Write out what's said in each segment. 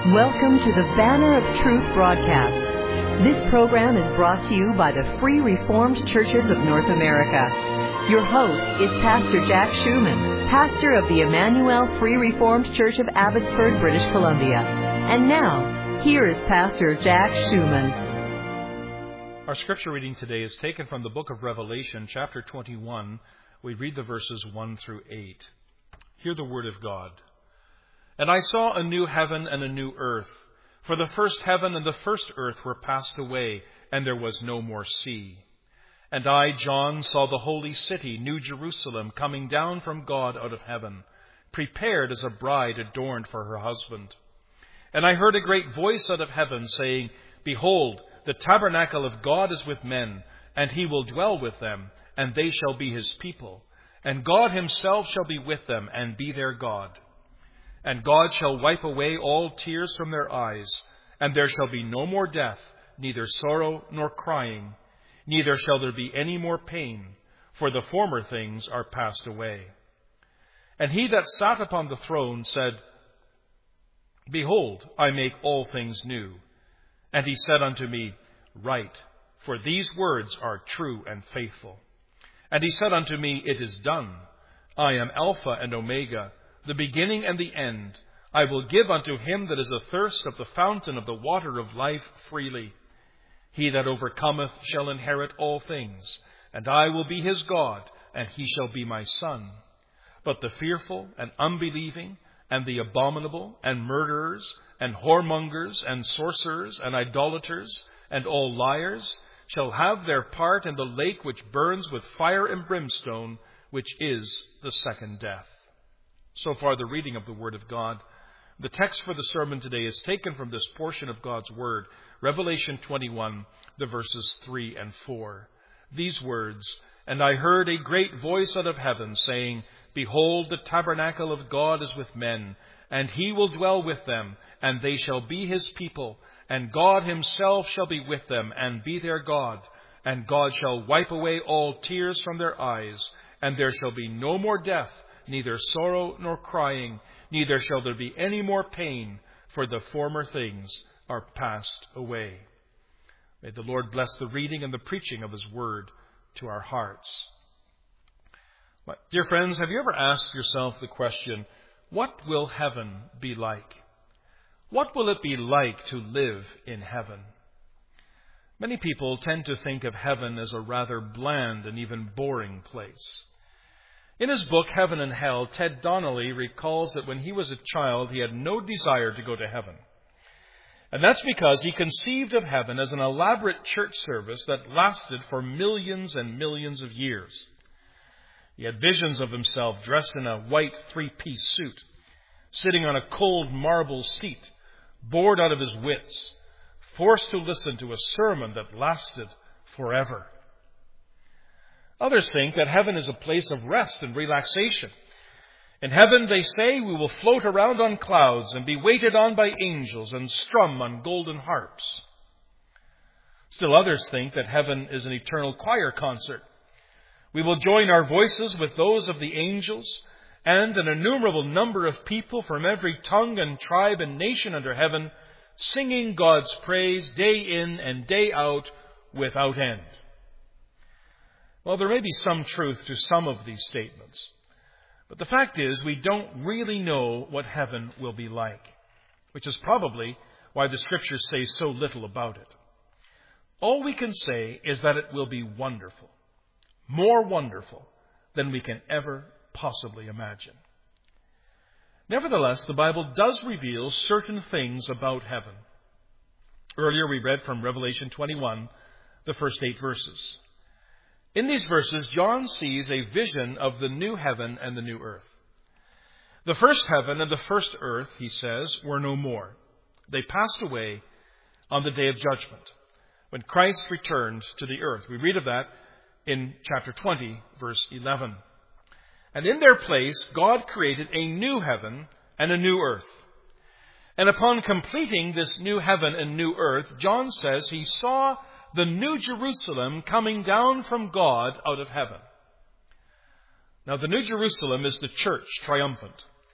Welcome to the Banner of Truth broadcast. This program is brought to you by the Free Reformed Churches of North America. Your host is Pastor Jack Schumann, pastor of the Emmanuel Free Reformed Church of Abbotsford, British Columbia. And now, here is Pastor Jack Schumann. Our scripture reading today is taken from the book of Revelation, chapter 21. We read the verses 1 through 8. Hear the word of God. And I saw a new heaven and a new earth, for the first heaven and the first earth were passed away, and there was no more sea. And I, John, saw the holy city, New Jerusalem, coming down from God out of heaven, prepared as a bride adorned for her husband. And I heard a great voice out of heaven saying, Behold, the tabernacle of God is with men, and he will dwell with them, and they shall be his people. And God himself shall be with them, and be their God. And God shall wipe away all tears from their eyes, and there shall be no more death, neither sorrow nor crying, neither shall there be any more pain, for the former things are passed away. And he that sat upon the throne said, Behold, I make all things new. And he said unto me, Write, for these words are true and faithful. And he said unto me, It is done. I am Alpha and Omega, the beginning and the end. I will give unto him that is athirst of the fountain of the water of life freely. He that overcometh shall inherit all things, and I will be his God, and he shall be my son. But the fearful and unbelieving, and the abominable, and murderers, and whoremongers, and sorcerers, and idolaters, and all liars, shall have their part in the lake which burns with fire and brimstone, which is the second death. So far, the reading of the Word of God. The text for the sermon today is taken from this portion of God's Word, Revelation 21, the verses 3 and 4. These words, And I heard a great voice out of heaven, saying, Behold, the tabernacle of God is with men, and he will dwell with them, and they shall be his people, and God himself shall be with them, and be their God. And God shall wipe away all tears from their eyes, and there shall be no more death, neither sorrow nor crying, neither shall there be any more pain, for the former things are passed away. May the Lord bless the reading and the preaching of his word to our hearts. Dear friends, have you ever asked yourself the question, what will heaven be like? What will it be like to live in heaven? Many people tend to think of heaven as a rather bland and even boring place. In his book, Heaven and Hell, Ted Donnelly recalls that when he was a child, he had no desire to go to heaven. And that's because he conceived of heaven as an elaborate church service that lasted for millions and millions of years. He had visions of himself dressed in a white three-piece suit, sitting on a cold marble seat, bored out of his wits, forced to listen to a sermon that lasted forever. Others think that heaven is a place of rest and relaxation. In heaven, they say, we will float around on clouds and be waited on by angels and strum on golden harps. Still others think that heaven is an eternal choir concert. We will join our voices with those of the angels, and an innumerable number of people from every tongue and tribe and nation under heaven, singing God's praise day in and day out without end. Well, there may be some truth to some of these statements, but the fact is we don't really know what heaven will be like, which is probably why the Scriptures say so little about it. All we can say is that it will be wonderful, more wonderful than we can ever possibly imagine. Nevertheless, the Bible does reveal certain things about heaven. Earlier we read from Revelation 21, the first 8 verses. In these verses, John sees a vision of the new heaven and the new earth. The first heaven and the first earth, he says, were no more. They passed away on the day of judgment, when Christ returned to the earth. We read of that in chapter 20, verse 11. And in their place, God created a new heaven and a new earth. And upon completing this new heaven and new earth, John says he saw the New Jerusalem coming down from God out of heaven. Now, the New Jerusalem is the church triumphant.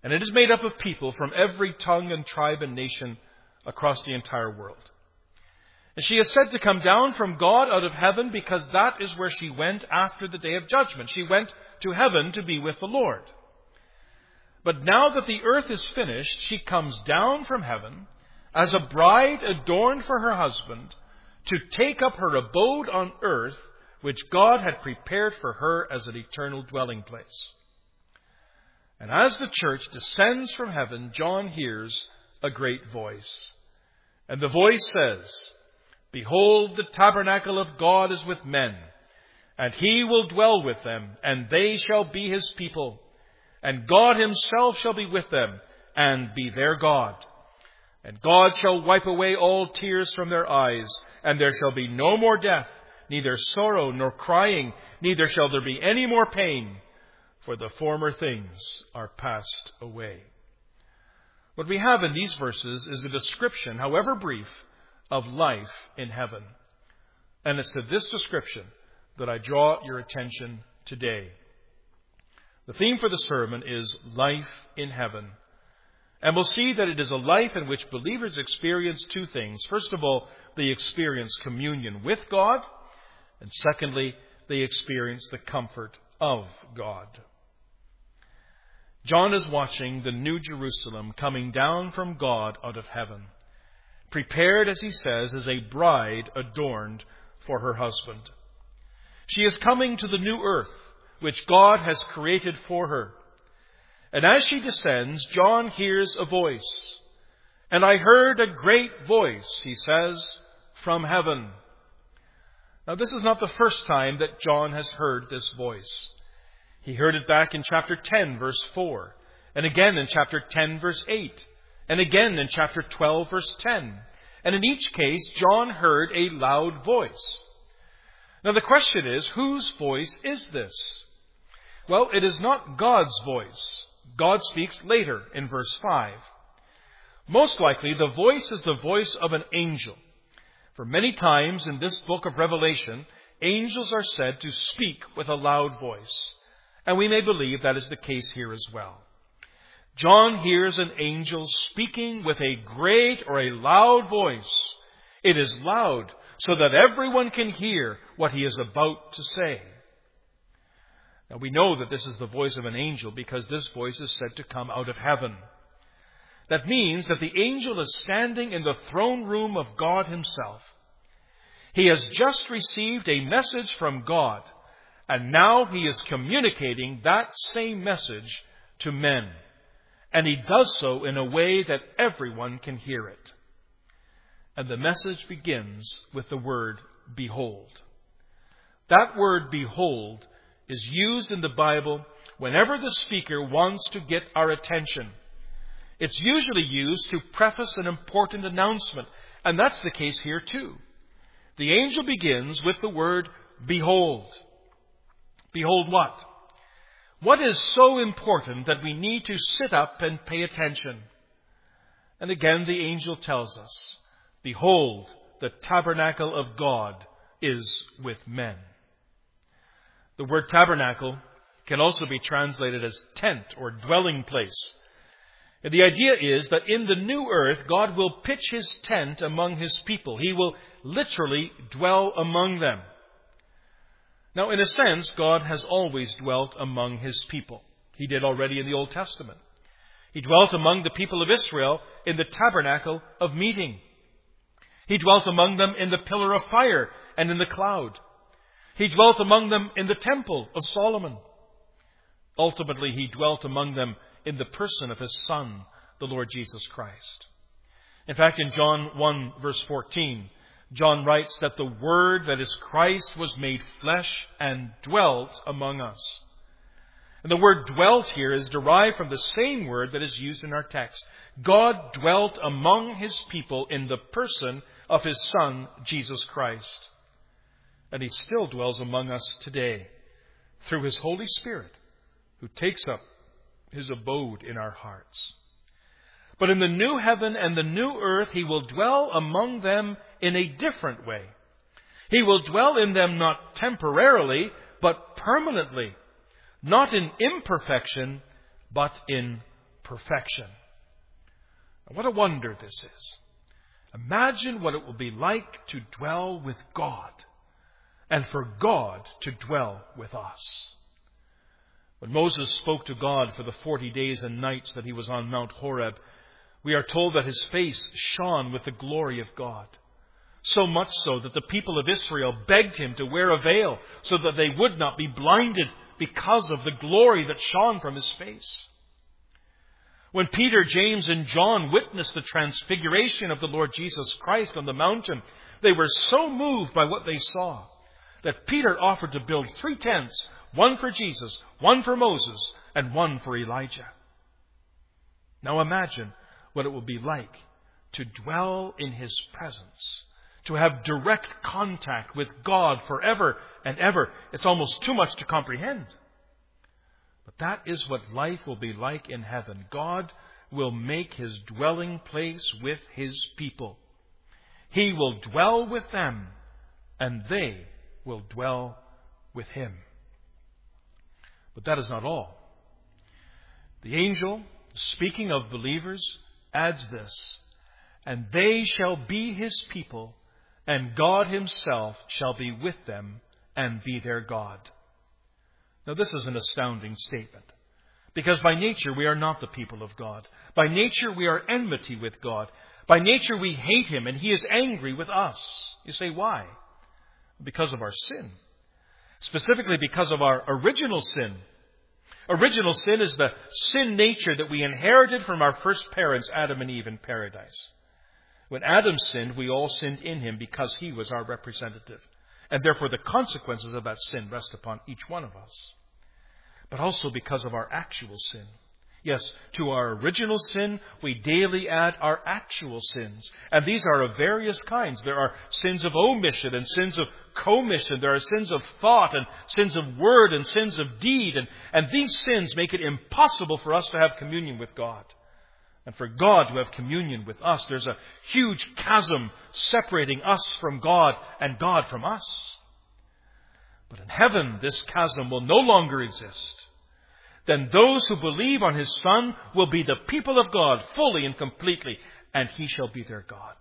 And it is made up of people from every tongue and tribe and nation across the entire world. And she is said to come down from God out of heaven because that is where she went after the day of judgment. She went to heaven to be with the Lord. But now that the earth is finished, she comes down from heaven as a bride adorned for her husband to take up her abode on earth, which God had prepared for her as an eternal dwelling place. And as the church descends from heaven, John hears a great voice. And the voice says, "Behold, the tabernacle of God is with men, and he will dwell with them, and they shall be his people. And God himself shall be with them, and be their God. And God shall wipe away all tears from their eyes, and there shall be no more death, neither sorrow nor crying, neither shall there be any more pain, for the former things are passed away." What we have in these verses is a description, however brief, of life in heaven. And it's to this description that I draw your attention today. The theme for the sermon is life in heaven. And we'll see that it is a life in which believers experience two things. First of all, they experience communion with God. And secondly, they experience the comfort of God. John is watching the New Jerusalem coming down from God out of heaven, prepared, as he says, as a bride adorned for her husband. She is coming to the new earth, which God has created for her. And as she descends, John hears a voice. "And I heard a great voice," he says, "from heaven." Now, this is not the first time that John has heard this voice. He heard it back in chapter 10, verse 4, and again in chapter 10, verse 8, and again in chapter 12, verse 10. And in each case, John heard a loud voice. Now, the question is, whose voice is this? Well, it is not God's voice. God speaks later in verse 5. Most likely, the voice is the voice of an angel. For many times in this book of Revelation, angels are said to speak with a loud voice. And we may believe that is the case here as well. John hears an angel speaking with a great or a loud voice. It is loud so that everyone can hear what he is about to say. Now, we know that this is the voice of an angel because this voice is said to come out of heaven. That means that the angel is standing in the throne room of God himself. He has just received a message from God, and now he is communicating that same message to men. And he does so in a way that everyone can hear it. And the message begins with the word, "Behold." That word, "behold," is used in the Bible whenever the speaker wants to get our attention. It's usually used to preface an important announcement, and that's the case here too. The angel begins with the word, "Behold." Behold what? What is so important that we need to sit up and pay attention? And again, the angel tells us, "Behold, the tabernacle of God is with men." The word tabernacle can also be translated as tent or dwelling place. And the idea is that in the new earth, God will pitch his tent among his people. He will literally dwell among them. Now, in a sense, God has always dwelt among his people. He did already in the Old Testament. He dwelt among the people of Israel in the tabernacle of meeting. He dwelt among them in the pillar of fire and in the cloud. He dwelt among them in the temple of Solomon. Ultimately, he dwelt among them in the person of his Son, the Lord Jesus Christ. In fact, in John 1, verse 14, John writes that the Word, that is Christ, was made flesh and dwelt among us. And the word "dwelt" here is derived from the same word that is used in our text. God dwelt among his people in the person of his Son, Jesus Christ. And he still dwells among us today through his Holy Spirit, who takes up his abode in our hearts. But in the new heaven and the new earth, he will dwell among them in a different way. He will dwell in them not temporarily, but permanently. Not in imperfection, but in perfection. What a wonder this is. Imagine what it will be like to dwell with God and for God to dwell with us. When Moses spoke to God for the 40 days and nights that he was on Mount Horeb, we are told that his face shone with the glory of God. So much so that the people of Israel begged him to wear a veil so that they would not be blinded because of the glory that shone from his face. When Peter, James, and John witnessed the transfiguration of the Lord Jesus Christ on the mountain, they were so moved by what they saw that Peter offered to build 3 tents, one for Jesus, one for Moses, and one for Elijah. Now imagine what it will be like to dwell in his presence, to have direct contact with God forever and ever. It's almost too much to comprehend. But that is what life will be like in heaven. God will make his dwelling place with his people. He will dwell with them, and they will dwell with him. But that is not all. The angel, speaking of believers, adds this, and they shall be his people, and God himself shall be with them and be their God. Now this is an astounding statement, because by nature we are not the people of God. By nature we are enmity with God. By nature we hate him and he is angry with us. You say, why? Because of our sin. Specifically because of our original sin. Original sin is the sin nature that we inherited from our first parents, Adam and Eve, in paradise. When Adam sinned, we all sinned in him because he was our representative. And therefore the consequences of that sin rest upon each one of us. But also because of our actual sin. Yes, to our original sin, we daily add our actual sins. And these are of various kinds. There are sins of omission and sins of commission. There are sins of thought and sins of word and sins of deed. And these sins make it impossible for us to have communion with God. And for God to have communion with us, there's a huge chasm separating us from God and God from us. But in heaven, this chasm will no longer exist. Then those who believe on his Son will be the people of God fully and completely, and he shall be their God.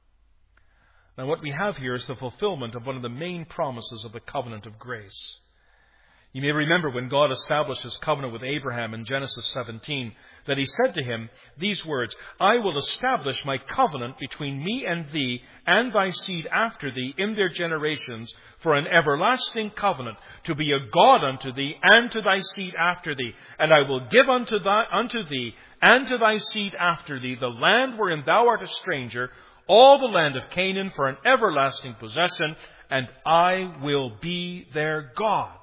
Now what we have here is the fulfillment of one of the main promises of the covenant of grace. You may remember when God established his covenant with Abraham in Genesis 17, that he said to him these words, I will establish my covenant between me and thee and thy seed after thee in their generations for an everlasting covenant, to be a God unto thee and to thy seed after thee. And I will give unto thee and to thy seed after thee the land wherein thou art a stranger, all the land of Canaan for an everlasting possession, and I will be their God.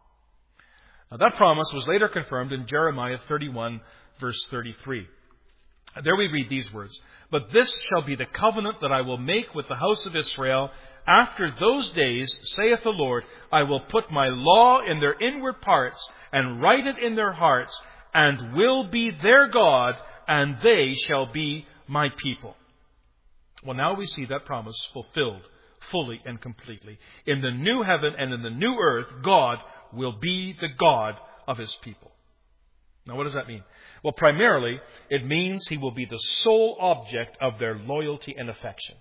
Now that promise was later confirmed in Jeremiah 31, verse 33. There we read these words, But this shall be the covenant that I will make with the house of Israel. After those days, saith the Lord, I will put my law in their inward parts, and write it in their hearts, and will be their God, and they shall be my people. Well, now we see that promise fulfilled fully and completely. In the new heaven and in the new earth, God will be the God of his people. Now, what does that mean? Well, primarily, it means he will be the sole object of their loyalty and affection.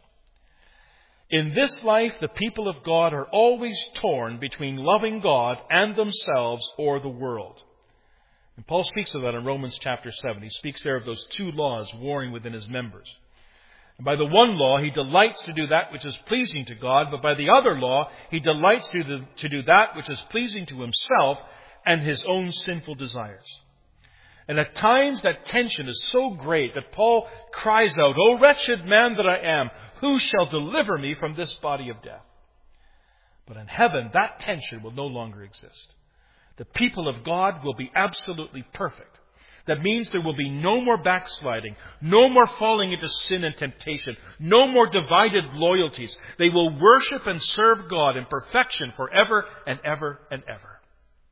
In this life, the people of God are always torn between loving God and themselves or the world. And Paul speaks of that in Romans chapter 7. He speaks there of those two laws warring within his members. And by the one law, he delights to do that which is pleasing to God, but by the other law, he delights to do that which is pleasing to himself and his own sinful desires. And at times that tension is so great that Paul cries out, O wretched man that I am, who shall deliver me from this body of death? But in heaven, that tension will no longer exist. The people of God will be absolutely perfect. That means there will be no more backsliding, no more falling into sin and temptation, no more divided loyalties. They will worship and serve God in perfection forever and ever and ever.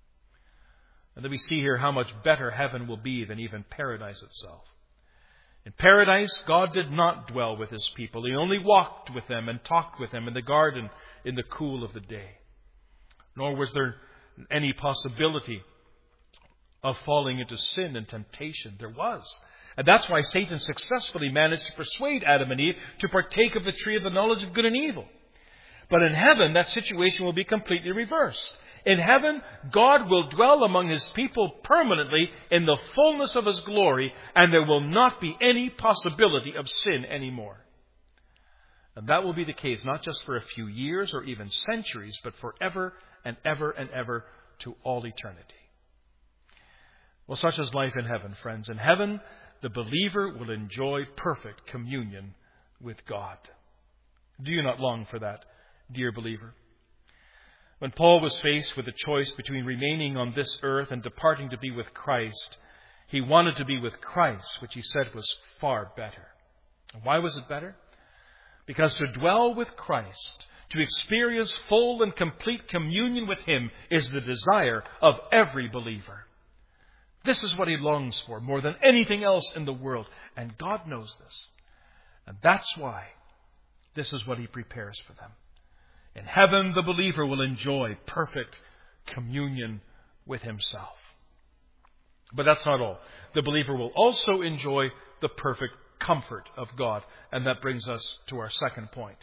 And then we see here how much better heaven will be than even paradise itself. In paradise, God did not dwell with his people. He only walked with them and talked with them in the garden in the cool of the day. Nor was there any possibility of falling into sin and temptation. There was. And that's why Satan successfully managed to persuade Adam and Eve to partake of the tree of the knowledge of good and evil. But in heaven, that situation will be completely reversed. In heaven, God will dwell among His people permanently in the fullness of His glory, and there will not be any possibility of sin anymore. And that will be the case not just for a few years or even centuries, but forever and ever and ever to all eternity. Well, such is life in heaven, friends. In heaven, the believer will enjoy perfect communion with God. Do you not long for that, dear believer? When Paul was faced with the choice between remaining on this earth and departing to be with Christ, he wanted to be with Christ, which he said was far better. And why was it better? Because to dwell with Christ, to experience full and complete communion with Him, is the desire of every believer. This is what he longs for more than anything else in the world. And God knows this. And that's why this is what He prepares for them. In heaven, the believer will enjoy perfect communion with Himself. But that's not all. The believer will also enjoy the perfect comfort of God. And that brings us to our second point.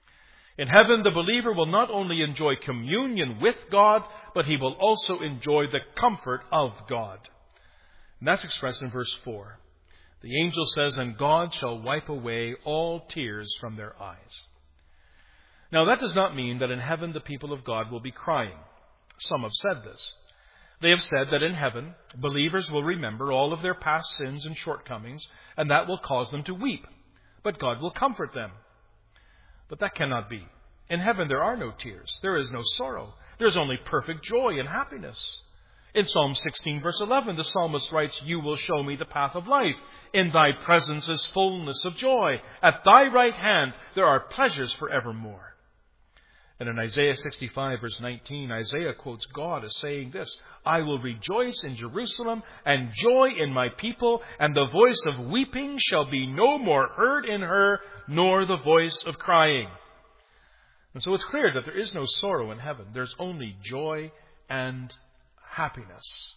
In heaven, the believer will not only enjoy communion with God, but he will also enjoy the comfort of God. And that's expressed in verse 4. The angel says, "And God shall wipe away all tears from their eyes." Now, that does not mean that in heaven the people of God will be crying. Some have said this. They have said that in heaven, believers will remember all of their past sins and shortcomings, and that will cause them to weep. But God will comfort them. But that cannot be. In heaven there are no tears. There is no sorrow. There is only perfect joy and happiness. In Psalm 16, verse 11, the psalmist writes, "You will show me the path of life. In Thy presence is fullness of joy. At Thy right hand there are pleasures forevermore." And in Isaiah 65, verse 19, Isaiah quotes God as saying this, "I will rejoice in Jerusalem and joy in my people, and the voice of weeping shall be no more heard in her, nor the voice of crying." And so it's clear that there is no sorrow in heaven. There's only joy and happiness.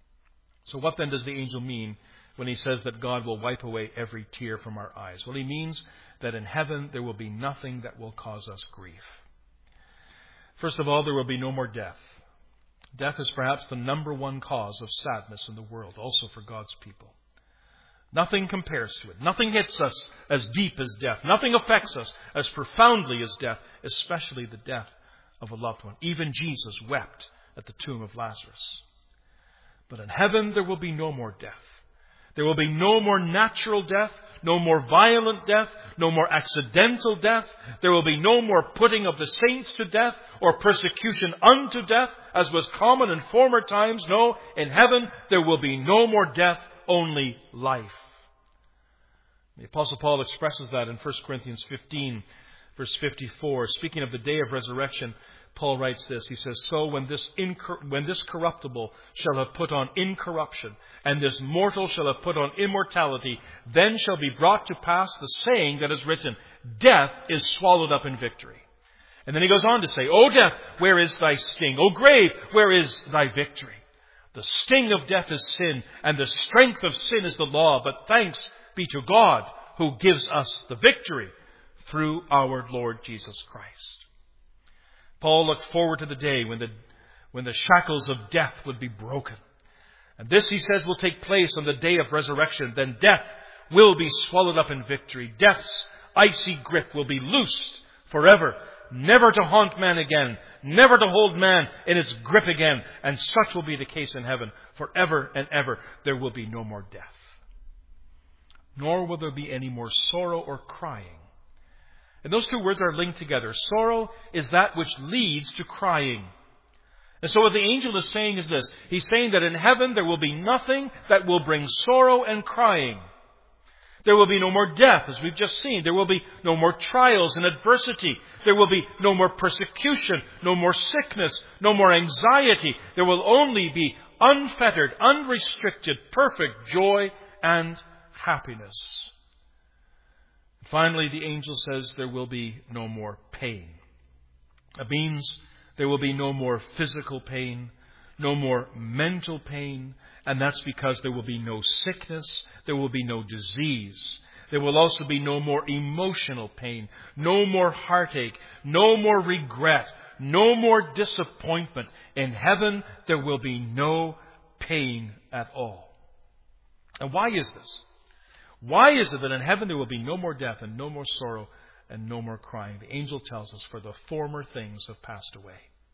So what then does the angel mean when he says that God will wipe away every tear from our eyes? Well, he means that in heaven there will be nothing that will cause us grief. First of all, there will be no more death. Death is perhaps the number one cause of sadness in the world, also for God's people. Nothing compares to it. Nothing hits us as deep as death. Nothing affects us as profoundly as death, especially the death of a loved one. Even Jesus wept at the tomb of Lazarus. But in heaven there will be no more death. There will be no more natural death, no more violent death, no more accidental death. There will be no more putting of the saints to death or persecution unto death, as was common in former times. No, in heaven there will be no more death, only life. The Apostle Paul expresses that in 1 Corinthians 15, verse 54. Speaking of the day of resurrection, Paul writes this. He says, "So when this corruptible shall have put on incorruption, and this mortal shall have put on immortality, then shall be brought to pass the saying that is written, Death is swallowed up in victory." And then he goes on to say, "O death, where is thy sting? O grave, where is thy victory? The sting of death is sin, and the strength of sin is the law. But thanks be to God who gives us the victory through our Lord Jesus Christ." Paul looked forward to the day when the shackles of death would be broken. And this, he says, will take place on the day of resurrection. Then death will be swallowed up in victory. Death's icy grip will be loosed forever, never to haunt man again, never to hold man in its grip again. And such will be the case in heaven. Forever and ever there will be no more death. Nor will there be any more sorrow or crying. And those two words are linked together. Sorrow is that which leads to crying. And so what the angel is saying is this. He's saying that in heaven there will be nothing that will bring sorrow and crying. There will be no more death, as we've just seen. There will be no more trials and adversity. There will be no more persecution, no more sickness, no more anxiety. There will only be unfettered, unrestricted, perfect joy and happiness. Finally, the angel says there will be no more pain. It means there will be no more physical pain, no more mental pain, and that's because there will be no sickness, there will be no disease. There will also be no more emotional pain, no more heartache, no more regret, no more disappointment. In heaven, there will be no pain at all. And why is this? Why is it that in heaven there will be no more death and no more sorrow and no more crying? The angel tells us, for the former things have passed away.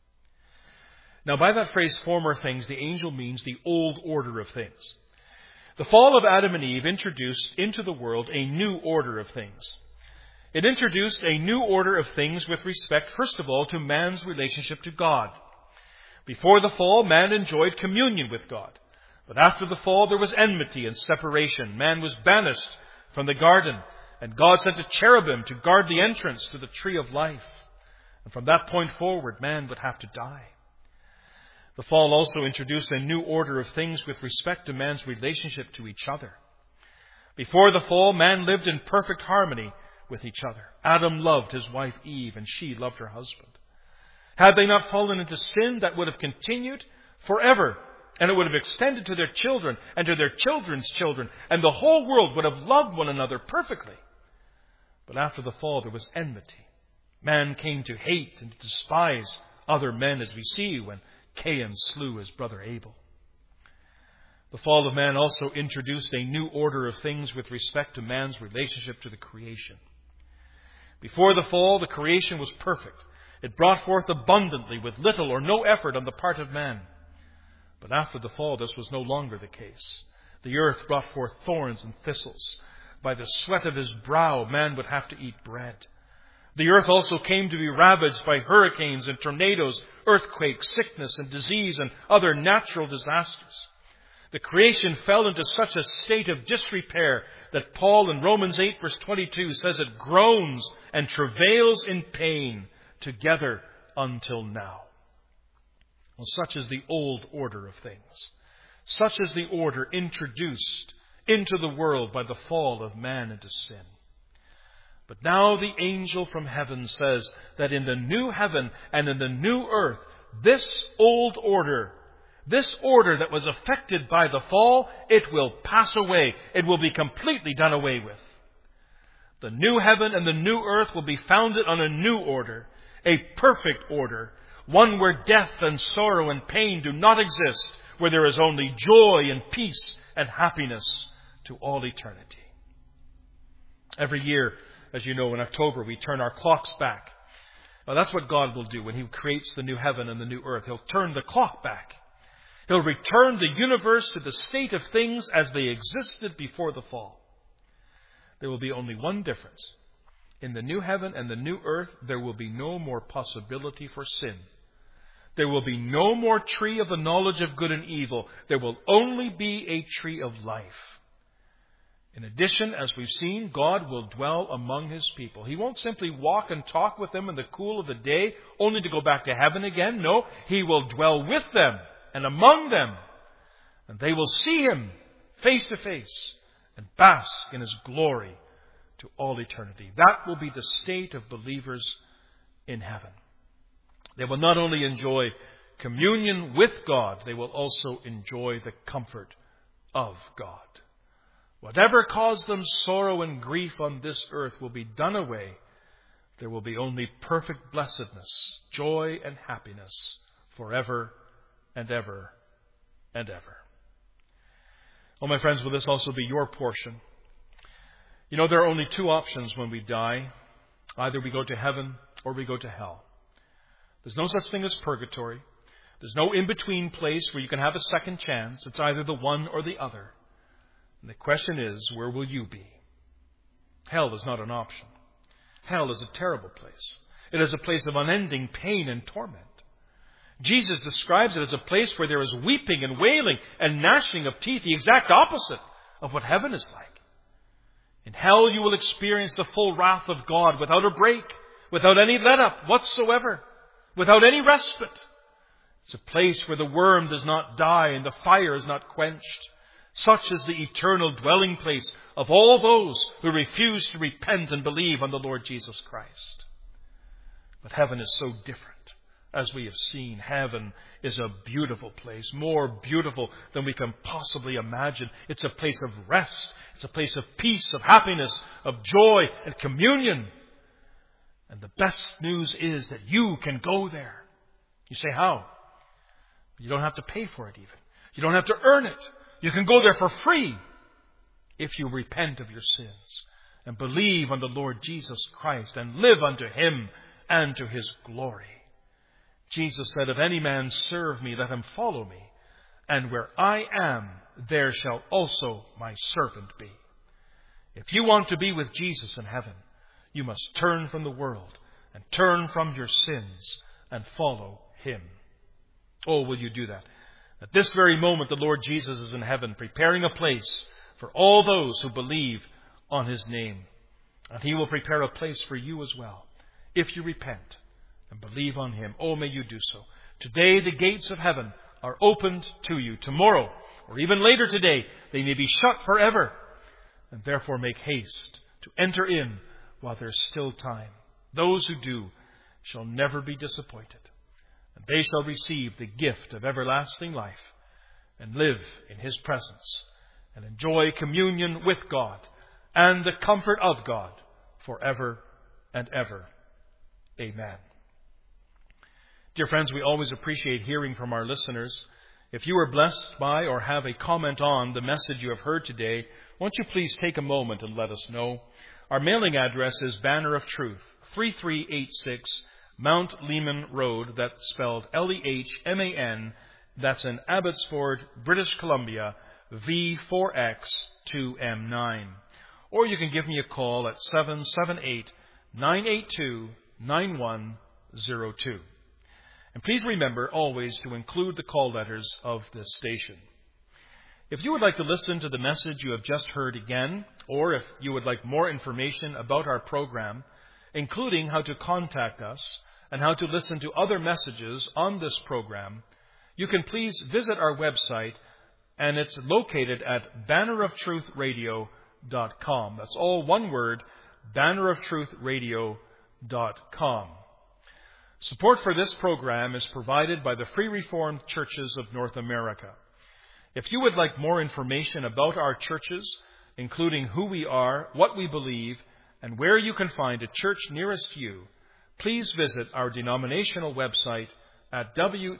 Now, by that phrase, former things, the angel means the old order of things. The fall of Adam and Eve introduced into the world a new order of things. It introduced a new order of things with respect, first of all, to man's relationship to God. Before the fall, man enjoyed communion with God. But after the fall, there was enmity and separation. Man was banished from the garden, and God sent a cherubim to guard the entrance to the tree of life. And from that point forward, man would have to die. The fall also introduced a new order of things with respect to man's relationship to each other. Before the fall, man lived in perfect harmony with each other. Adam loved his wife Eve, and she loved her husband. Had they not fallen into sin, that would have continued forever, and it would have extended to their children and to their children's children, and the whole world would have loved one another perfectly. But after the fall, there was enmity. Man came to hate and to despise other men, as we see when Cain slew his brother Abel. The fall of man also introduced a new order of things with respect to man's relationship to the creation. Before the fall, the creation was perfect. It brought forth abundantly with little or no effort on the part of man. But after the fall, this was no longer the case. The earth brought forth thorns and thistles. By the sweat of his brow, man would have to eat bread. The earth also came to be ravaged by hurricanes and tornadoes, earthquakes, sickness and disease and other natural disasters. The creation fell into such a state of disrepair that Paul in Romans 8 verse 22 says it groans and travails in pain together until now. Well, such is the old order of things. Such is the order introduced into the world by the fall of man into sin. But now the angel from heaven says that in the new heaven and in the new earth, this old order, this order that was affected by the fall, it will pass away. It will be completely done away with. The new heaven and the new earth will be founded on a new order, a perfect order, one where death and sorrow and pain do not exist, where there is only joy and peace and happiness to all eternity. Every year, as you know, in October, we turn our clocks back. Now, that's what God will do when He creates the new heaven and the new earth. He'll turn the clock back. He'll return the universe to the state of things as they existed before the fall. There will be only one difference. In the new heaven and the new earth, there will be no more possibility for sin. There will be no more tree of the knowledge of good and evil. There will only be a tree of life. In addition, as we've seen, God will dwell among His people. He won't simply walk and talk with them in the cool of the day, only to go back to heaven again. No, He will dwell with them and among them. And they will see Him face to face and bask in His glory to all eternity. That will be the state of believers in heaven. They will not only enjoy communion with God, they will also enjoy the comfort of God. Whatever caused them sorrow and grief on this earth will be done away. There will be only perfect blessedness, joy and happiness forever and ever and ever. Oh, my friends, will this also be your portion? You know, there are only two options when we die. Either we go to heaven or we go to hell. There's no such thing as purgatory. There's no in-between place where you can have a second chance. It's either the one or the other. And the question is, where will you be? Hell is not an option. Hell is a terrible place. It is a place of unending pain and torment. Jesus describes it as a place where there is weeping and wailing and gnashing of teeth, the exact opposite of what heaven is like. In hell you will experience the full wrath of God without a break, without any let-up whatsoever, without any respite. It's a place where the worm does not die and the fire is not quenched. Such is the eternal dwelling place of all those who refuse to repent and believe on the Lord Jesus Christ. But heaven is so different. as we have seen, heaven is a beautiful place, more beautiful than we can possibly imagine. It's a place of rest. It's a place of peace, of happiness, of joy and communion. And the best news is that you can go there. You say, how? You don't have to pay for it even. You don't have to earn it. You can go there for free if you repent of your sins and believe on the Lord Jesus Christ and live unto Him and to His glory. Jesus said, if any man serve me, let him follow me. And where I am, there shall also my servant be. If you want to be with Jesus in heaven, you must turn from the world and turn from your sins and follow Him. Oh, will you do that? At this very moment, the Lord Jesus is in heaven, preparing a place for all those who believe on His name. And He will prepare a place for you as well, if you repent and believe on Him. Oh, may you do so. Today, the gates of heaven are opened to you. Tomorrow, or even later today, they may be shut forever. And therefore make haste to enter in while there's still time. Those who do shall never be disappointed. And they shall receive the gift of everlasting life and live in His presence and enjoy communion with God and the comfort of God forever and ever. Amen. Dear friends, we always appreciate hearing from our listeners. If you are blessed by or have a comment on the message you have heard today, won't you please take a moment and let us know? Our mailing address is Banner of Truth, 3386 Mount Lehman Road. That's spelled Lehman. That's in Abbotsford, British Columbia, V4X2M9. Or you can give me a call at 778-982-9102. And please remember always to include the call letters of this station. If you would like to listen to the message you have just heard again, or if you would like more information about our program, including how to contact us and how to listen to other messages on this program, you can please visit our website, and it's located at banneroftruthradio.com. That's all one word, banneroftruthradio.com. Support for this program is provided by the Free Reformed Churches of North America. If you would like more information about our churches, including who we are, what we believe, and where you can find a church nearest you, please visit our denominational website at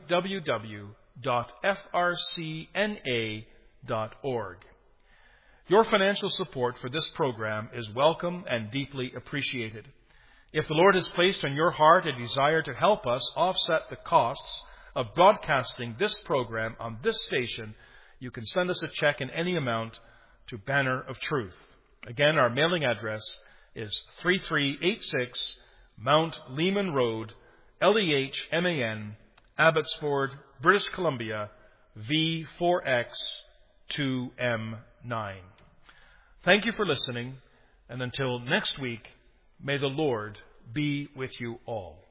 www.frcna.org. Your financial support for this program is welcome and deeply appreciated. If the Lord has placed on your heart a desire to help us offset the costs of broadcasting this program on this station, you can send us a check in any amount to Banner of Truth. Again, our mailing address is 3386 Mount Lehman Road, Lehman, Abbotsford, British Columbia, V4X2M9. Thank you for listening, and until next week, may the Lord be with you all.